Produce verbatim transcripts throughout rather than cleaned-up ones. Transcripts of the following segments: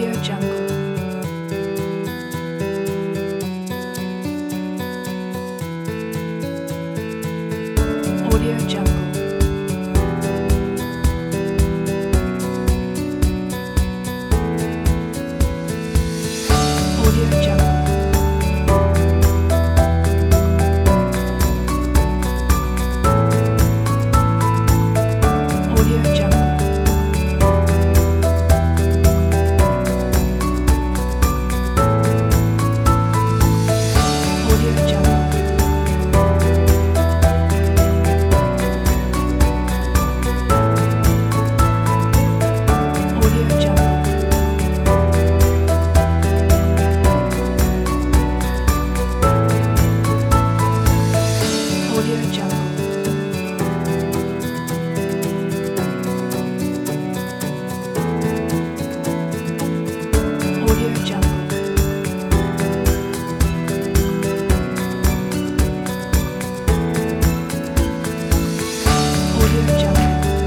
Audio Jungle. Audio Jungle. Audio Jungle. Audio Jungle. Audio Jungle. Audio Jungle. Audio Jungle. Audio Jungle. Audio Jungle.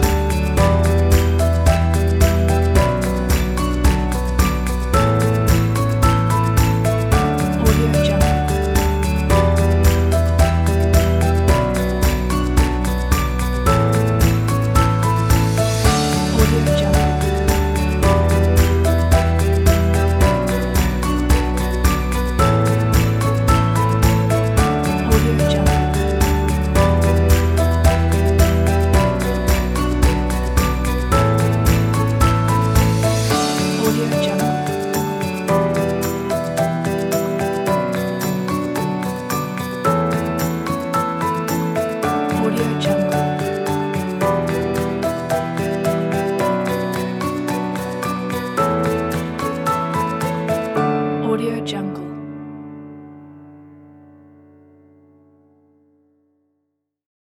Audio Jungle. Audio Jungle. Audio Jungle. Audio Jungle. Audio Jungle. Audio Jungle.